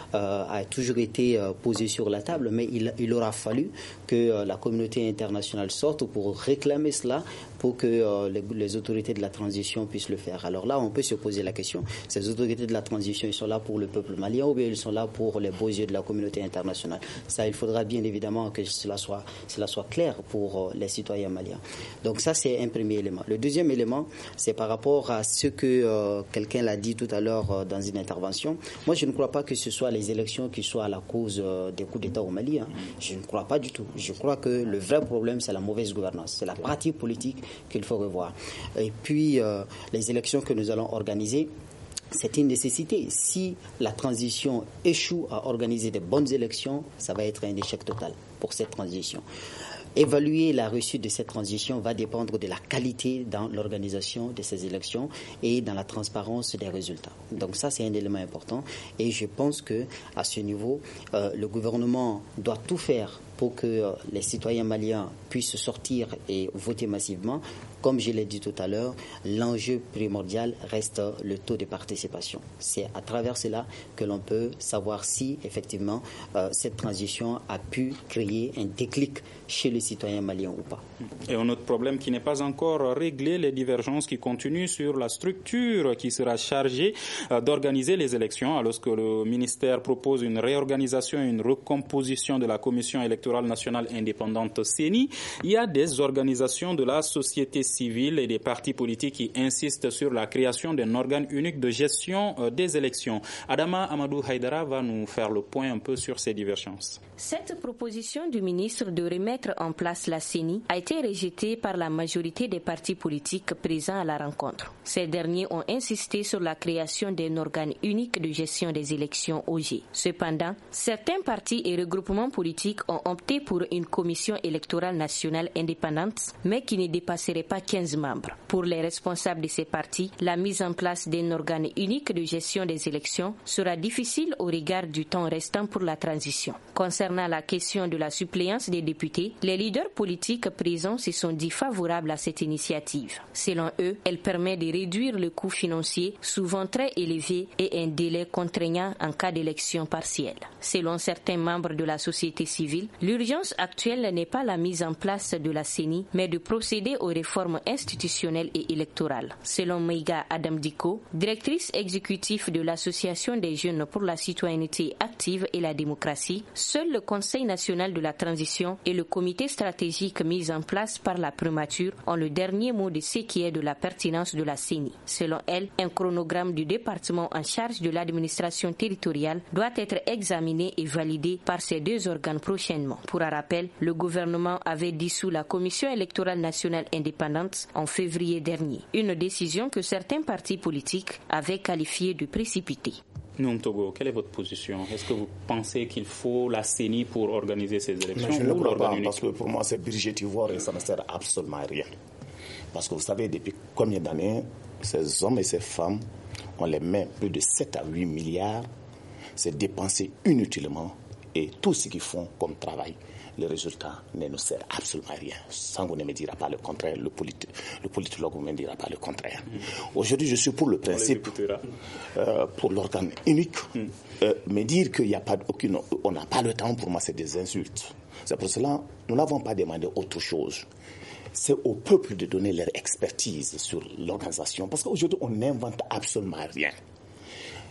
posée sur la table, mais il aura fallu que la communauté internationale sorte pour réclamer cela, pour que les autorités de la transition puissent le faire. Alors là, on peut se poser la question, ces autorités de la transition, ils sont là pour le peuple malien ou bien ils sont là pour les beaux yeux de la communauté internationale? Ça, il faudra bien évidemment que cela soit clair pour les citoyens maliens. Donc ça, c'est un premier élément. Le deuxième élément, c'est par rapport à ce que quelqu'un l'a dit tout à l'heure dans une intervention. Moi, je ne crois pas que ce soit les élections qui soient à la cause des coups d'État au Mali. Je ne crois pas du tout. Je crois que le vrai problème, c'est la mauvaise gouvernance. C'est la pratique politique qu'il faut revoir. Et puis, les élections que nous allons organiser, c'est une nécessité. Si la transition échoue à organiser de bonnes élections, ça va être un échec total pour cette transition. Évaluer la réussite de cette transition va dépendre de la qualité dans l'organisation de ces élections et dans la transparence des résultats. Donc ça, c'est un élément important. Et je pense que à ce niveau, le gouvernement doit tout faire pour que les citoyens maliens puissent sortir et voter massivement. Comme je l'ai dit tout à l'heure, l'enjeu primordial reste le taux de participation. C'est à travers cela que l'on peut savoir si, effectivement, cette transition a pu créer un déclic chez les citoyens maliens ou pas. Et un autre problème qui n'est pas encore réglé, les divergences qui continuent sur la structure qui sera chargée d'organiser les élections, alors que le ministère propose une réorganisation et une recomposition de la Commission électorale nationale indépendante CENI. Il y a des organisations de la société civile et des partis politiques qui insistent sur la création d'un organe unique de gestion des élections. Adama Amadou Haïdara va nous faire le point un peu sur ces divergences. Cette proposition du ministre de remettre en place la CENI a été rejetée par la majorité des partis politiques présents à la rencontre. Ces derniers ont insisté sur la création d'un organe unique de gestion des élections OG. Cependant, certains partis et regroupements politiques ont opté pour une commission électorale nationale indépendante, mais qui ne dépasserait pas 15 membres. Pour les responsables de ces partis, la mise en place d'un organe unique de gestion des élections sera difficile au regard du temps restant pour la transition. Concernant la question de la suppléance des députés, les leaders politiques présents se sont dit favorables à cette initiative. Selon eux, elle permet de réduire le coût financier, souvent très élevé, et un délai contraignant en cas d'élection partielle. Selon certains membres de la société civile, l'urgence actuelle n'est pas la mise en place de la CENI, mais de procéder aux réformes institutionnelles et électorales. Selon Meiga Adam Diko, directrice exécutive de l'Association des jeunes pour la citoyenneté active et la démocratie, seul le Conseil national de la transition et le comité stratégique mis en place par la primature ont le dernier mot de ce qui est de la pertinence de la CENI. Selon elle, un chronogramme du département en charge de l'administration territoriale doit être examiné et validé par ces deux organes prochainement. Pour un rappel, le gouvernement avait dissous la Commission électorale nationale indépendante en février dernier. Une décision que certains partis politiques avaient qualifiée de précipitée. Noum Togo, quelle est votre position? Est-ce que vous pensez qu'il faut la CENI pour organiser ces élections? Mais je ne le crois pas, parce que pour moi c'est budgétivore et ça ne sert absolument à rien. Parce que vous savez, depuis combien d'années, ces hommes et ces femmes, on les met plus de 7 à 8 milliards, c'est dépensé inutilement, et tout ce qu'ils font comme travail, le résultat ne nous sert absolument à rien. Sango ne me dira pas le contraire, le politologue ne me dira pas le contraire. Aujourd'hui, je suis pour le principe, pour l'organe unique, mais dire qu'il n'y a pas on n'a pas le temps, pour moi, c'est des insultes. C'est pour cela nous n'avons pas demandé autre chose. C'est au peuple de donner leur expertise sur l'organisation, parce qu'aujourd'hui, on n'invente absolument rien.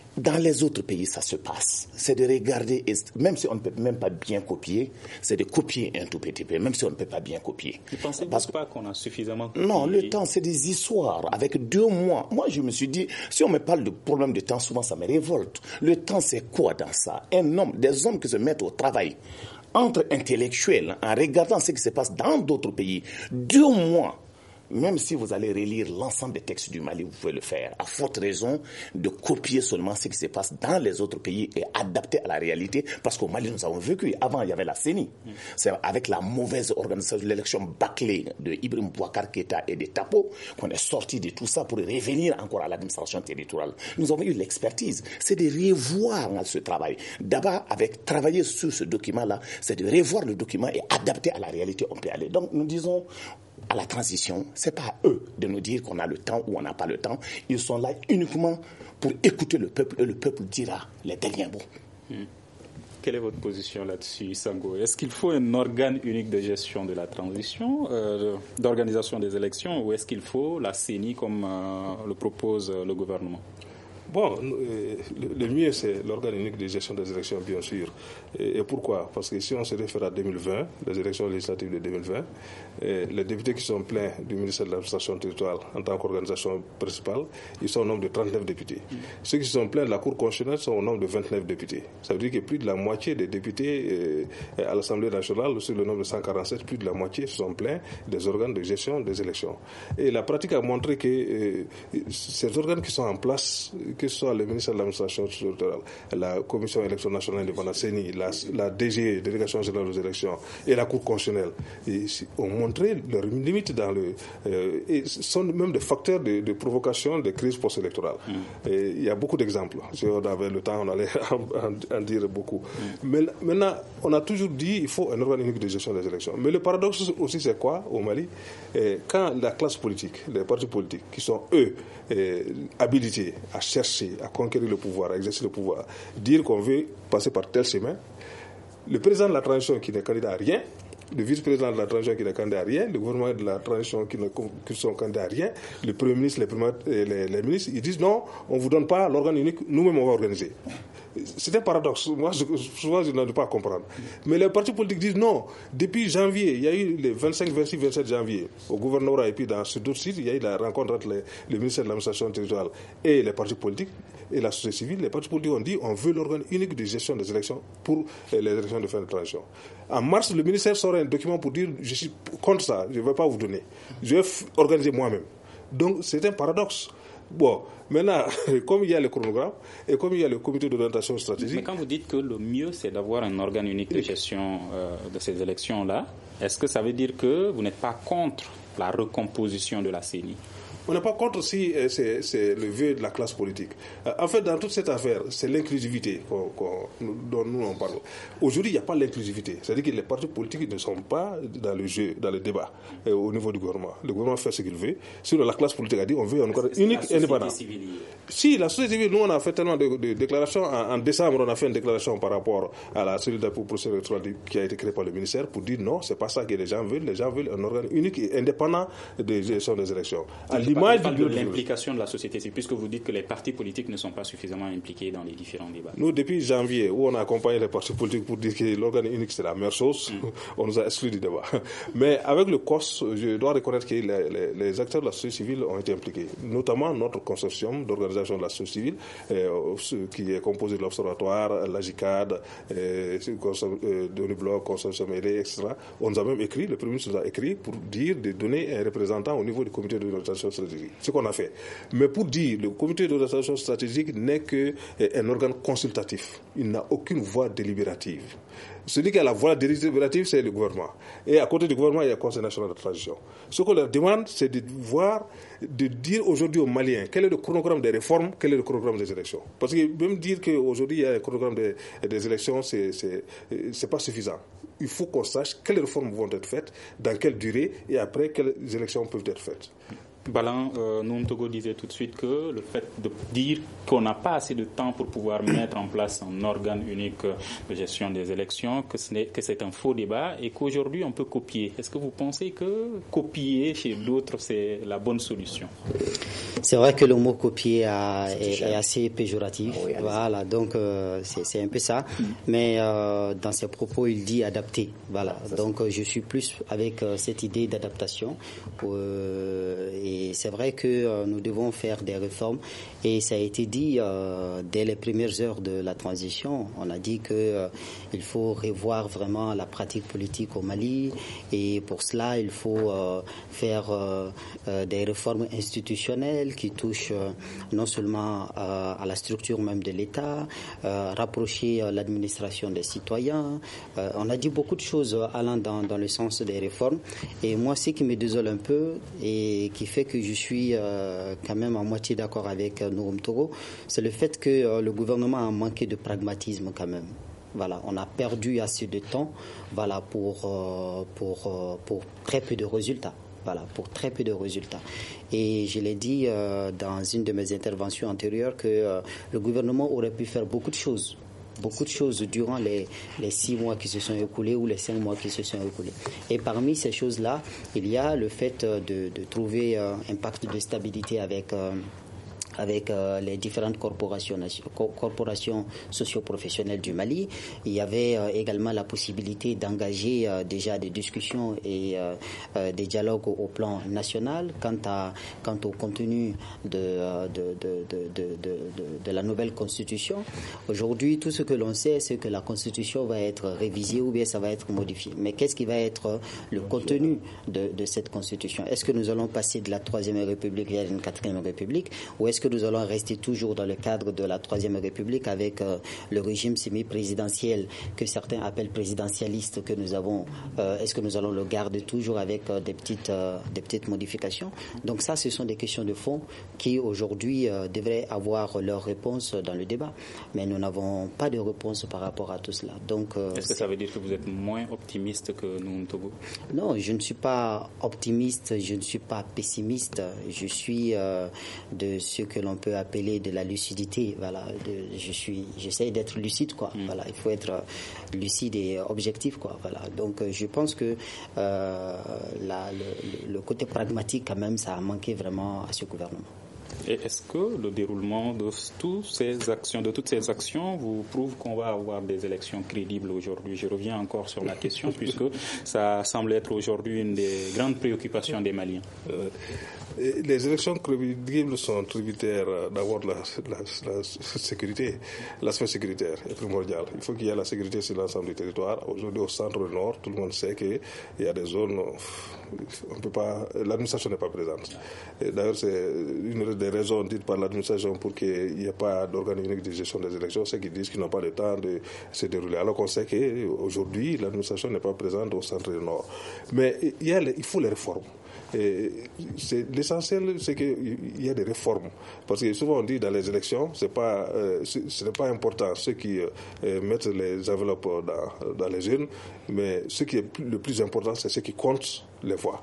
dans les autres pays, ça se passe. C'est de regarder, même si on ne peut même pas bien copier, c'est de copier un tout petit peu, même si on ne peut pas bien copier. Ne pensez-vous pas qu'on a suffisamment copié? Non, le temps, c'est des histoires. Avec 2 mois, moi, je me suis dit, si on me parle de problème de temps, souvent, ça me révolte. Le temps, c'est quoi dans ça? Des hommes qui se mettent au travail, entre intellectuels, en regardant ce qui se passe dans d'autres pays, 2 mois. Même si vous allez relire l'ensemble des textes du Mali, vous pouvez le faire. À forte raison de copier seulement ce qui se passe dans les autres pays et adapter à la réalité. Parce qu'au Mali, nous avons vécu. Avant, il y avait la CENI. C'est avec la mauvaise organisation de l'élection bâclée de Ibrahim Boubacar Keïta et de Tapo qu'on est sorti de tout ça pour revenir encore à l'administration territoriale. Nous avons eu l'expertise. C'est de revoir ce travail. D'abord, travailler sur ce document-là, c'est de revoir le document et adapter à la réalité où on peut aller. Donc, nous disons, à la transition, c'est pas à eux de nous dire qu'on a le temps ou on n'a pas le temps. Ils sont là uniquement pour écouter le peuple et le peuple dira les derniers mots. Quelle est votre position là-dessus, Sango? Est-ce qu'il faut un organe unique de gestion de la transition, d'organisation des élections, ou est-ce qu'il faut la CENI comme le propose le gouvernement? Bon, le mieux, c'est l'organe unique de gestion des élections, bien sûr. Et pourquoi? Parce que si on se réfère à 2020, les élections législatives de 2020, les députés qui sont pleins du ministère de l'administration territoriale en tant qu'organisation principale, ils sont au nombre de 39 députés. Ceux qui sont pleins de la Cour constitutionnelle sont au nombre de 29 députés. Ça veut dire que plus de la moitié des députés à l'Assemblée nationale, sur le nombre de 147, plus de la moitié sont pleins des organes de gestion des élections. Et la pratique a montré que ces organes qui sont en place, que ce soit le ministère de l'administration territoriale, la Commission électorale nationale indépendante, CENI, la DG, Délégation générale aux élections, et la Cour constitutionnelle, ont montré leurs limites et sont même des facteurs de provocation des crises post-électorales. Il y a beaucoup d'exemples. Si on avait le temps, on allait en dire beaucoup. Mais maintenant, on a toujours dit qu'il faut un organe unique de gestion des élections. Mais le paradoxe aussi, c'est quoi au Mali? Quand la classe politique, les partis politiques, qui sont eux habilités à chercher, à conquérir le pouvoir, à exercer le pouvoir, dire qu'on veut passer par tel chemin, le président de la transition qui n'est candidat à rien, le vice-président de la transition qui n'est candidat à rien, le gouvernement de la transition qui sont candidats à rien, le premier ministre, les ministres, ils disent non, on ne vous donne pas l'organe unique, nous-mêmes on va organiser. C'est un paradoxe. Moi, souvent, je n'arrive pas à comprendre. Mais les partis politiques disent non. Depuis janvier, il y a eu les 25, 26, 27 janvier, au gouvernorat et puis sur d'autres sites, il y a eu la rencontre entre le ministère de l'administration territoriale et les partis politiques et la société civile. Les partis politiques ont dit on veut l'organe unique de gestion des élections pour les élections de fin de transition. En mars, le ministère sort un document pour dire je suis contre ça, je ne vais pas vous donner. Je vais organiser moi-même. Donc, c'est un paradoxe. Bon, maintenant, comme il y a le chronogramme et comme il y a le comité d'orientation stratégique... Mais quand vous dites que le mieux, c'est d'avoir un organe unique de gestion de ces élections-là, est-ce que ça veut dire que vous n'êtes pas contre la recomposition de la CENI? On n'est pas contre si c'est le vœu de la classe politique. En fait, dans toute cette affaire, c'est l'inclusivité dont nous on parle. Aujourd'hui, il n'y a pas l'inclusivité. C'est-à-dire que les partis politiques ne sont pas dans le jeu, dans le débat au niveau du gouvernement. Le gouvernement fait ce qu'il veut. Sinon, la classe politique a dit on veut un organe unique et indépendant. Si, la société civile, nous, on a fait tellement de déclarations. En décembre, on a fait une déclaration par rapport à la cellule pour procédure électorale qui a été créée par le ministère pour dire non, c'est pas ça que les gens veulent. Les gens veulent un organe unique et indépendant de gestion des élections. De l'implication de la société civile, puisque vous dites que les partis politiques ne sont pas suffisamment impliqués dans les différents débats. Nous, depuis janvier, où on a accompagné les partis politiques pour dire que l'organe unique c'est la meilleure chose, on nous a exclus du débat. Mais avec le COS, je dois reconnaître que les acteurs de la société civile ont été impliqués, notamment notre consortium d'organisation de la société civile, qui est composé de l'Observatoire, la JICAD, Donibloc, Consortium aidé, etc. On nous a même écrit, le Premier ministre nous a écrit pour dire de donner un représentant au niveau du comité d'orientation stratégique. Ce qu'on a fait. Mais pour dire, le comité d'orientation stratégique n'est qu'un organe consultatif. Il n'a aucune voix délibérative. Celui qui a la voix délibérative, c'est le gouvernement. Et à côté du gouvernement, il y a le Conseil national de transition. Ce qu'on leur demande, c'est de dire aujourd'hui aux Maliens quel est le chronogramme des réformes, quel est le chronogramme des élections. Parce que même dire qu'aujourd'hui, il y a un chronogramme des élections, c'est pas suffisant. Il faut qu'on sache quelles réformes vont être faites, dans quelle durée, et après, quelles élections peuvent être faites. Balan, Ntogo disait tout de suite que le fait de dire qu'on n'a pas assez de temps pour pouvoir mettre en place un organe unique de gestion des élections, que c'est un faux débat et qu'aujourd'hui on peut copier. Est-ce que vous pensez que copier chez d'autres, c'est la bonne solution? C'est vrai que le mot copier est assez péjoratif. Oui, voilà, donc c'est un peu ça. Mais dans ses propos, il dit adapter. Voilà, donc je suis plus avec cette idée d'adaptation. Et c'est vrai que nous devons faire des réformes. Et ça a été dit dès les premières heures de la transition. On a dit que il faut revoir vraiment la pratique politique au Mali. Et pour cela, il faut faire des réformes institutionnelles qui touchent non seulement à la structure même de l'État, rapprocher l'administration des citoyens. On a dit beaucoup de choses allant dans le sens des réformes. Et moi, ce qui me désole un peu et qui fait que je suis quand même à moitié d'accord avec Nouroum Togo, c'est le fait que le gouvernement a manqué de pragmatisme quand même. Voilà, on a perdu assez de temps, voilà, pour très peu de résultats. Voilà, pour très peu de résultats. Et je l'ai dit dans une de mes interventions antérieures que le gouvernement aurait pu faire beaucoup de choses durant les 6 mois qui se sont écoulés ou les 5 mois qui se sont écoulés. Et parmi ces choses-là, il y a le fait de trouver un pacte de stabilité avec les différentes corporations socio-professionnelles du Mali. Il y avait également la possibilité d'engager déjà des discussions et des dialogues au plan national quant au contenu de la nouvelle constitution. Aujourd'hui, tout ce que l'on sait, c'est que la constitution va être révisée ou bien ça va être modifié. Mais qu'est-ce qui va être le contenu de cette constitution? Est-ce que nous allons passer de la 3e République vers une 4e République, ou est-ce que nous allons rester toujours dans le cadre de la 3e République avec le régime semi-présidentiel que certains appellent présidentialiste que nous avons? Est-ce que nous allons le garder toujours avec des petites modifications? Donc ça, ce sont des questions de fond qui aujourd'hui devraient avoir leur réponse dans le débat. Mais nous n'avons pas de réponse par rapport à tout cela. Donc, est-ce que ça veut dire que vous êtes moins optimiste que nous, Togo? Non, je ne suis pas optimiste, je ne suis pas pessimiste. Je suis de ce que l'on peut appeler de la lucidité. Voilà, j'essaie d'être lucide, quoi. Voilà, il faut être lucide et objectif, quoi. Voilà. Donc, je pense que le côté pragmatique, quand même, ça a manqué vraiment à ce gouvernement. Et est-ce que le déroulement de toutes ces actions vous prouve qu'on va avoir des élections crédibles aujourd'hui? Je reviens encore sur la question puisque ça semble être aujourd'hui une des grandes préoccupations des Maliens. Les élections crédibles sont tributaires d'avoir la sécurité. L'aspect sécuritaire est primordial. Il faut qu'il y ait la sécurité sur l'ensemble du territoire. Aujourd'hui, au centre-nord, tout le monde sait qu'il y a des zones l'administration n'est pas présente. Et d'ailleurs, c'est une des raisons dites par l'administration pour qu'il n'y ait pas d'organe unique de gestion des élections, c'est qu'ils disent qu'ils n'ont pas le temps de se dérouler. Alors qu'on sait qu'aujourd'hui, l'administration n'est pas présente au centre-nord. Mais il faut les réformes. L'essentiel, c'est qu'il y a des réformes. Parce que souvent on dit dans les élections, ce n'est pas important ceux qui mettent les enveloppes dans les urnes, mais ce qui est le plus important, c'est ceux qui comptent les voix.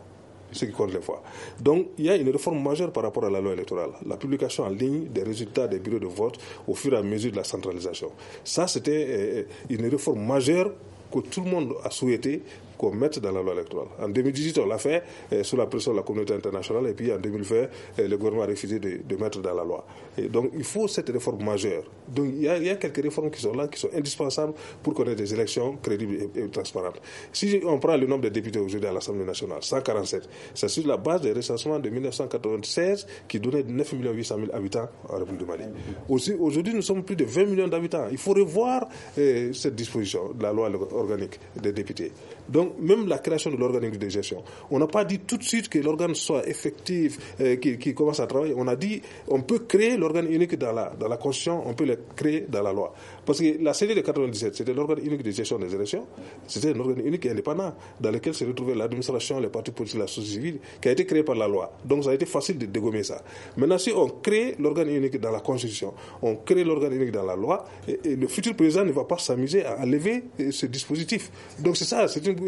Donc, il y a une réforme majeure par rapport à la loi électorale. La publication en ligne des résultats des bureaux de vote au fur et à mesure de la centralisation. Ça, c'était une réforme majeure que tout le monde a souhaité qu'on mette dans la loi électorale. En 2018, on l'a fait sous la pression de la communauté internationale et puis en 2020, le gouvernement a refusé de mettre dans la loi. Et donc, il faut cette réforme majeure. Donc, il y a quelques réformes qui sont là, qui sont indispensables pour qu'on ait des élections crédibles et transparentes. Si on prend le nombre de députés aujourd'hui à l'Assemblée nationale, 147, c'est sur la base des recensements de 1996 qui donnait 9 800 000 habitants en République du Mali. Aujourd'hui, nous sommes plus de 20 millions d'habitants. Il faut revoir cette disposition de la loi organique des députés. Donc, même la création de l'organe unique de gestion. On n'a pas dit tout de suite que l'organe soit effectif, qu'il commence à travailler. On a dit on peut créer l'organe unique dans la Constitution, on peut le créer dans la loi. Parce que la CEDI de 97, c'était l'organe unique de gestion des élections. C'était un organe unique et indépendant dans lequel se retrouvait l'administration, les partis politiques, la société civile, qui a été créé par la loi. Donc ça a été facile de dégommer ça. Maintenant, si on crée l'organe unique dans la Constitution, on crée l'organe unique dans la loi, et le futur président ne va pas s'amuser à enlever ce dispositif. Donc c'est ça, c'est une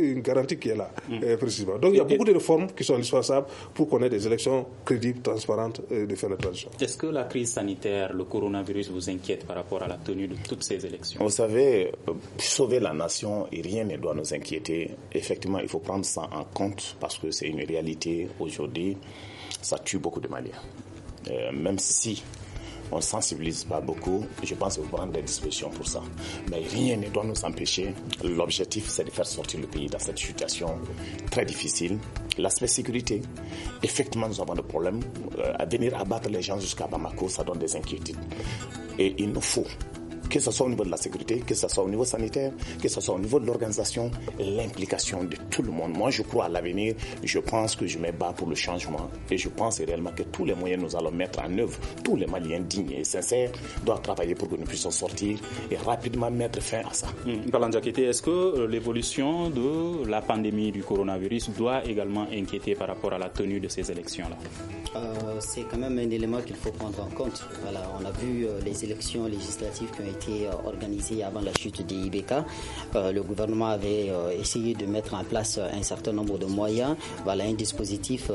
une garantie qui est là, précisément. Donc il y a beaucoup de réformes qui sont indispensables pour qu'on ait des élections crédibles, transparentes et de faire la transition. Est-ce que la crise sanitaire, le coronavirus vous inquiète par rapport à la tenue de toutes ces élections? Vous savez, sauver la nation, et rien ne doit nous inquiéter. Effectivement, il faut prendre ça en compte parce que c'est une réalité aujourd'hui. Ça tue beaucoup de Maliens. Même si on ne sensibilise pas beaucoup, je pense qu'il faut prendre des dispositions pour ça. Mais rien ne doit nous empêcher. L'objectif, c'est de faire sortir le pays dans cette situation très difficile. L'aspect sécurité, effectivement, nous avons des problèmes. À venir abattre les gens jusqu'à Bamako, ça donne des inquiétudes. Et il nous faut, que ce soit au niveau de la sécurité, que ce soit au niveau sanitaire, que ce soit au niveau de l'organisation, l'implication de tout le monde. Moi, je crois à l'avenir. Je pense que je me bats pour le changement. Et je pense réellement que tous les moyens nous allons mettre en œuvre, tous les Maliens dignes et sincères doivent travailler pour que nous puissions sortir et rapidement mettre fin à ça. Balandja Kété, est-ce que l'évolution de la pandémie du coronavirus doit également inquiéter par rapport à la tenue de ces élections-là? C'est quand même un élément qu'il faut prendre en compte. Voilà, on a vu les élections législatives qui ont été organisées avant la chute des IBK. Le gouvernement avait essayé de mettre en place un certain nombre de moyens. Voilà, un dispositif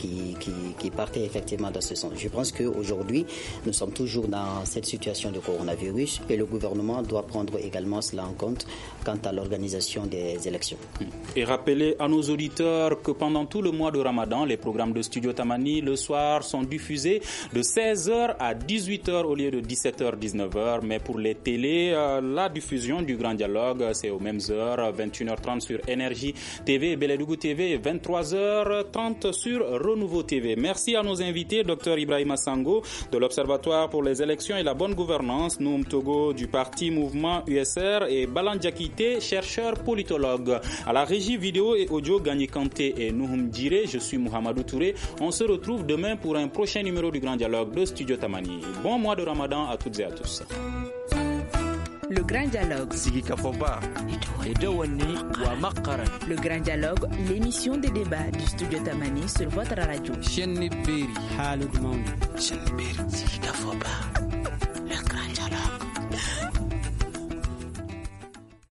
qui partait effectivement dans ce sens. Je pense qu'aujourd'hui, nous sommes toujours dans cette situation de coronavirus et le gouvernement doit prendre également cela en compte quant à l'organisation des élections. Et rappeler à nos auditeurs que pendant tout le mois de Ramadan, les programmes de Studio Tamani le soir sont diffusés de 16h à 18h au lieu de 17h, 19h. Mais pour les télés, la diffusion du Grand Dialogue, c'est aux mêmes heures, 21h30 sur Énergie TV et Beledougou TV, 23h30 sur Renouveau TV. Merci à nos invités, Dr Ibrahima Sango de l'Observatoire pour les élections et la bonne gouvernance, Noum Togo du parti Mouvement USR et Balandja Kété, chercheur politologue. À la régie vidéo et audio, Gagné Kanté et Nouhoum Djiré, je suis Mohamedou Touré. On se retrouve demain pour un prochain numéro du Grand Dialogue de Studio Tamani. Bon mois de Ramadan à toutes et à tous. Le Grand Dialogue. Le Grand Dialogue, l'émission des débats du Studio Tamani sur votre radio.